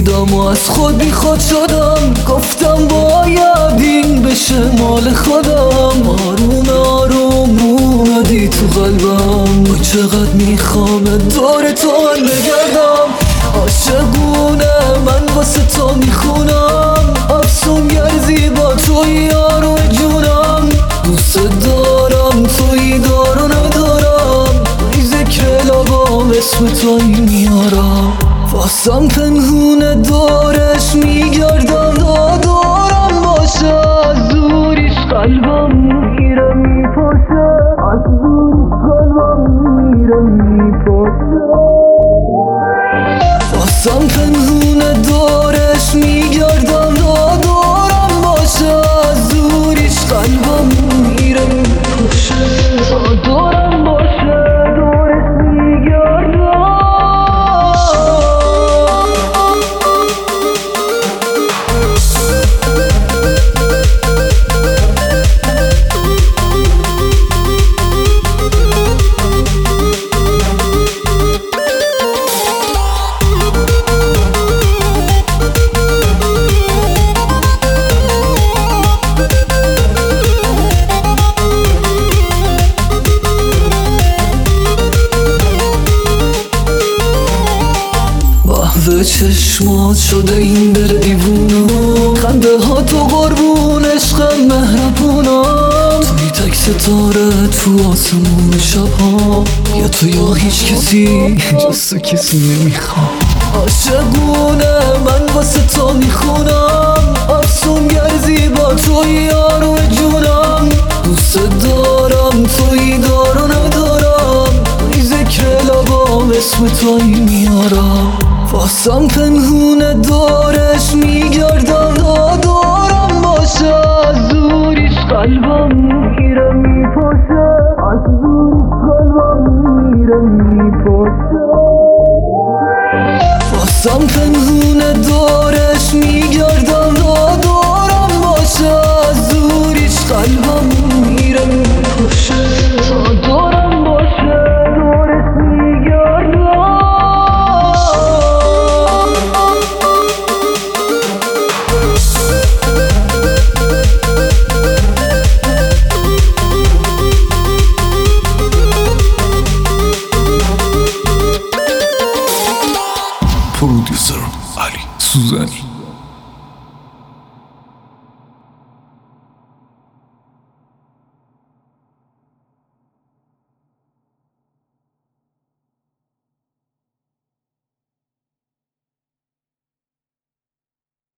دیدم و از خود بی خود شدم. گفتم باید این بشه مال خودم. آروم آروم اومدی تو قلبم. و چقدر میخوام دور تو من بگردم. عاشقونه من واسه تو میخونم. افسونگر زیبا توی یارو جونم. دوست دارم توی دارو ندارم. ای ذکر لبام اسم توی میارم. واسم پنهونه دورش میگردم. دارم باشه از دوریش قلبم میره میپاشه. از دوریش قلبم میره میپاشه. واسم پنهونه دورش میگردم. دارم باشه از دوریش قلبم میره میپاشه. دارم باشه دورش میگردم. به چشمات شده این دل دیوونم. خنده ها تو قربون عشقم مهربونم. توی تک ستاره تو آسمون شبها. یا تو یا هیچ کسی جز تو کسی نمیخوام. عاشقونه من واسه تو میخونم. افسونگر زیبا توی یارو جونم. دوست دارم توی دارو ندارم. ای ذکر لبام اسم توی میارم. واسم پنهونه دورش میگردم. دارم باشه از دوریش قلبم میره میپاشه. از دوریش قلبم میره میپاشه. واسم پنهونه دورش میگردم. دارم باشه از دوریش قلبم میره میپاشه. دارم باشه دورش میگردم. پرودیوسر علی سوزنی.